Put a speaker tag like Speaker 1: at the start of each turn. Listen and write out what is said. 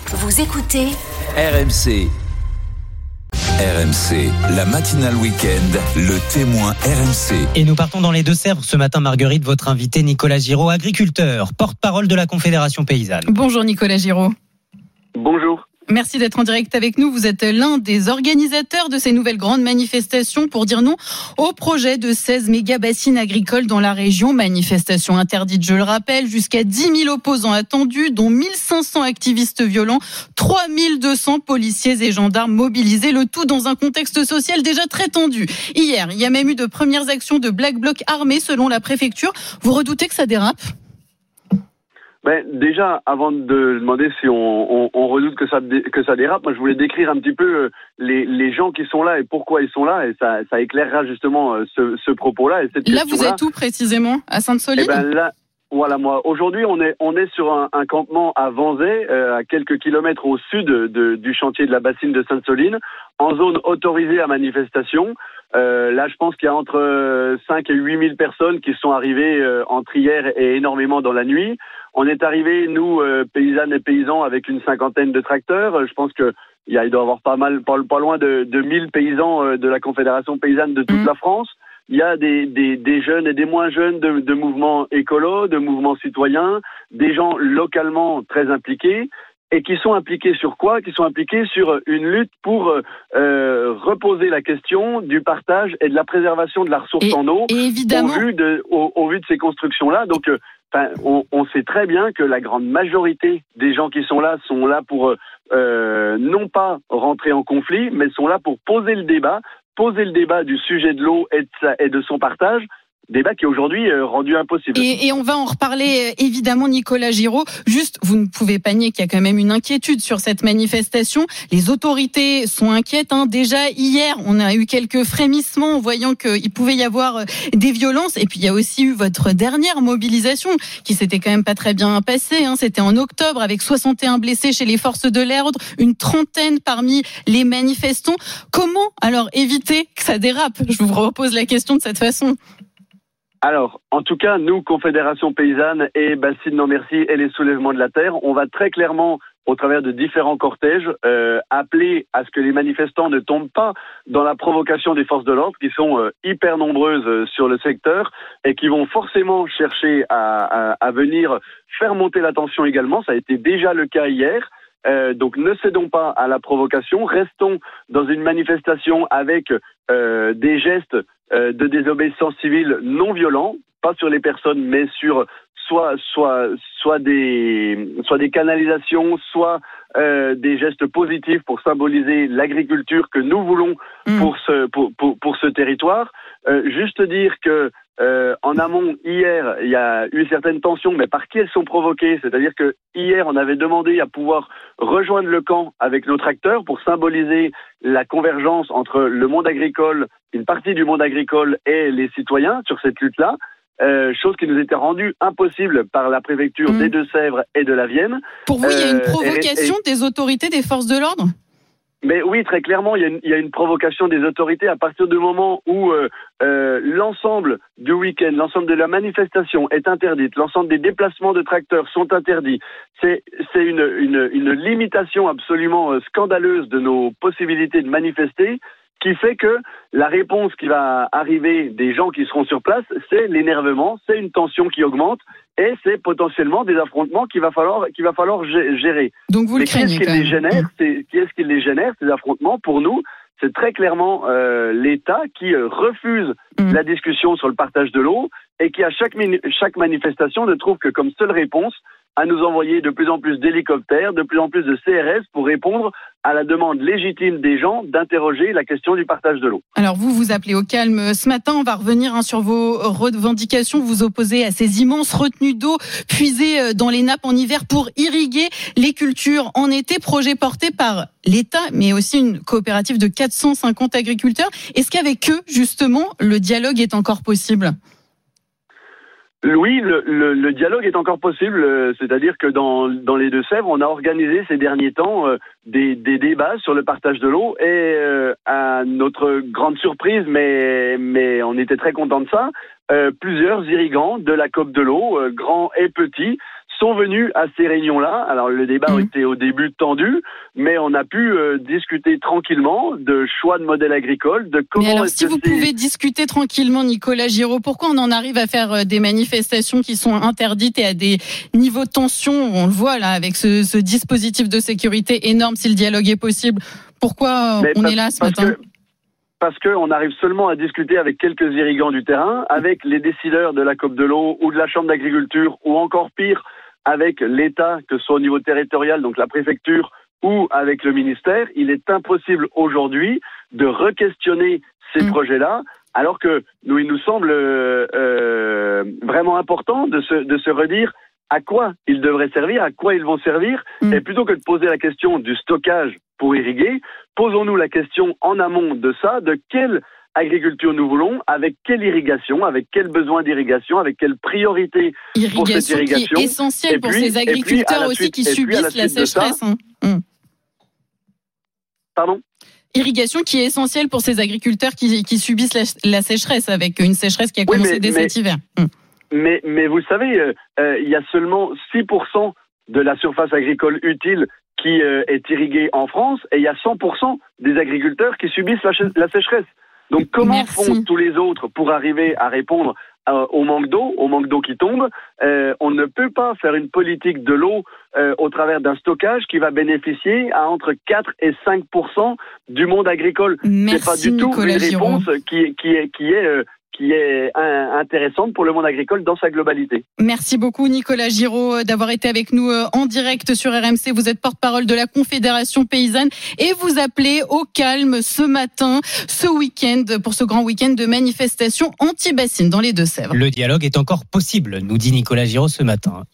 Speaker 1: Vous écoutez
Speaker 2: RMC. RMC, la matinale week-end, le témoin RMC.
Speaker 3: Et nous partons dans les Deux-Sèvres. Ce matin, Marguerite, votre invité Nicolas Giraud, agriculteur, porte-parole de la Confédération paysanne.
Speaker 4: Bonjour Nicolas Giraud.
Speaker 5: Bonjour.
Speaker 4: Merci d'être en direct avec nous. Vous êtes l'un des organisateurs de ces nouvelles grandes manifestations pour dire non au projet de 16 méga-bassines agricoles dans la région. Manifestation interdite, je le rappelle, jusqu'à 10 000 opposants attendus, dont 1 500 activistes violents, 3 200 policiers et gendarmes mobilisés, le tout dans un contexte social déjà très tendu. Hier, il y a même eu de premières actions de Black Bloc armés selon la préfecture. Vous redoutez que ça dérape ?
Speaker 5: Déjà, avant de demander si on redoute que ça dérape, moi je voulais décrire un petit peu les gens qui sont là et pourquoi ils sont là, et ça éclairera justement ce propos-là et cette question-là.
Speaker 4: Là, vous êtes où précisément ? À Sainte-Soline ?
Speaker 5: Là, voilà, moi aujourd'hui on est sur un campement à Vanzay, à quelques kilomètres au sud du chantier de la bassine de Sainte-Soline, en zone autorisée à manifestation. Là, je pense qu'il y a entre 5 et 8 000 personnes qui sont arrivées entre hier et énormément dans la nuit. On est arrivés, nous, paysannes et paysans, avec une cinquantaine de tracteurs. Je pense qu'il doit y avoir pas loin de 1000 paysans de la Confédération paysanne de toute la France. Il y a des jeunes et des moins jeunes de mouvements écolos, de mouvements citoyens, des gens localement très impliqués. Et qui sont impliqués sur quoi ? Qui sont impliqués sur une lutte pour reposer la question du partage et de la préservation de la ressource en eau,
Speaker 4: évidemment,
Speaker 5: au vu de ces constructions-là. Donc, on sait très bien que la grande majorité des gens qui sont là pour non pas rentrer en conflit, mais sont là pour poser le débat du sujet de l'eau et de son partage. Débat qui est aujourd'hui rendu impossible.
Speaker 4: Et on va en reparler évidemment, Nicolas Giraud. Juste, vous ne pouvez pas nier qu'il y a quand même une inquiétude sur cette manifestation. Les autorités sont inquiètes. Déjà hier, on a eu quelques frémissements en voyant qu'il pouvait y avoir des violences. Et puis il y a aussi eu votre dernière mobilisation qui s'était quand même pas très bien passée. C'était en octobre avec 61 blessés chez les forces de l'ordre, une trentaine parmi les manifestants. Comment alors éviter que ça dérape ? Je vous repose la question de cette façon.
Speaker 5: Alors, en tout cas, nous, Confédération Paysanne et Bassine Non Merci et les Soulèvements de la Terre, on va très clairement, au travers de différents cortèges, appeler à ce que les manifestants ne tombent pas dans la provocation des forces de l'ordre, qui sont hyper nombreuses sur le secteur et qui vont forcément chercher à venir faire monter la tension également. Ça a été déjà le cas hier. Donc ne cédons pas à la provocation, restons dans une manifestation avec des gestes de désobéissance civile non violents, pas sur les personnes, mais sur soit des canalisations, soit des gestes positifs pour symboliser l'agriculture que nous voulons pour ce territoire. Juste dire que en amont, hier, il y a eu certaines tensions, mais par qui elles sont provoquées ? C'est-à-dire que hier, on avait demandé à pouvoir rejoindre le camp avec nos tracteurs pour symboliser la convergence entre le monde agricole, une partie du monde agricole et les citoyens sur cette lutte-là. Chose qui nous était rendue impossible par la préfecture des Deux-Sèvres et de la Vienne.
Speaker 4: Pour vous, il y a une provocation des autorités, des forces de l'ordre ?
Speaker 5: Mais oui, très clairement, il y a une provocation des autorités à partir du moment où l'ensemble du week-end, l'ensemble de la manifestation est interdite, l'ensemble des déplacements de tracteurs sont interdits. C'est une limitation absolument scandaleuse de nos possibilités de manifester, qui fait que la réponse qui va arriver des gens qui seront sur place, c'est l'énervement, c'est une tension qui augmente et c'est potentiellement des affrontements qu'il va falloir gérer.
Speaker 4: Donc vous le craignez quand même.
Speaker 5: Qui est-ce qui les génère, ces affrontements ? Pour nous, c'est très clairement l'État qui refuse la discussion sur le partage de l'eau et qui, à chaque manifestation, ne trouve que comme seule réponse à nous envoyer de plus en plus d'hélicoptères, de plus en plus de CRS pour répondre à la demande légitime des gens d'interroger la question du partage de l'eau.
Speaker 4: Alors vous appelez au calme ce matin. On va revenir sur vos revendications. Vous opposez à ces immenses retenues d'eau puisées dans les nappes en hiver pour irriguer les cultures en été. Projet porté par l'État, mais aussi une coopérative de 450 agriculteurs. Est-ce qu'avec eux, justement, le dialogue est encore possible ?
Speaker 5: Oui, le dialogue est encore possible, c'est-à-dire que dans les Deux-Sèvres, on a organisé ces derniers temps des débats sur le partage de l'eau et à notre grande surprise, mais on était très contents de ça, plusieurs irrigants de la COP de l'eau, grands et petits, sont venus à ces réunions-là. Alors le débat était au début tendu, mais on a pu discuter tranquillement de choix de modèle agricole, de comment...
Speaker 4: Mais alors si vous pouvez discuter tranquillement, Nicolas Giraud, pourquoi on en arrive à faire des manifestations qui sont interdites et à des niveaux de tension, on le voit là avec ce dispositif de sécurité énorme, si le dialogue est possible, pourquoi on est là ce matin ?
Speaker 5: Parce qu'on arrive seulement à discuter avec quelques irrigants du terrain, avec les décideurs de la COP de l'eau ou de la Chambre d'agriculture, ou encore pire, avec l'État, que ce soit au niveau territorial, donc la préfecture, ou avec le ministère. Il est impossible aujourd'hui de re-questionner ces projets-là, alors que il nous semble vraiment important de se redire à quoi ils devraient servir, à quoi ils vont servir, et plutôt que de poser la question du stockage pour irriguer, posons-nous la question en amont de ça, de quelle agriculture nous voulons, avec quelle irrigation, avec quel besoin d'irrigation, avec quelle priorité pour cette irrigation.
Speaker 4: Qui est essentielle pour ces agriculteurs aussi qui subissent la sécheresse.
Speaker 5: Pardon ?
Speaker 4: Irrigation qui est essentielle pour ces agriculteurs qui subissent la sécheresse, avec une sécheresse qui a commencé dès cet hiver.
Speaker 5: Mais vous savez, il y a seulement 6% de la surface agricole utile qui est irriguée en France, et il y a 100% des agriculteurs qui subissent la sécheresse. Donc comment font tous les autres pour arriver à répondre au manque d'eau qui tombe? On ne peut pas faire une politique de l'eau au travers d'un stockage qui va bénéficier à entre 4 et 5% du monde agricole. C'est pas du tout une réponse qui est intéressante pour le monde agricole dans sa globalité.
Speaker 4: Merci beaucoup Nicolas Giraud d'avoir été avec nous en direct sur RMC. Vous êtes porte-parole de la Confédération paysanne et vous appelez au calme ce matin, ce week-end, pour ce grand week-end de manifestations anti-bassines dans les Deux-Sèvres.
Speaker 3: Le dialogue est encore possible, nous dit Nicolas Giraud ce matin.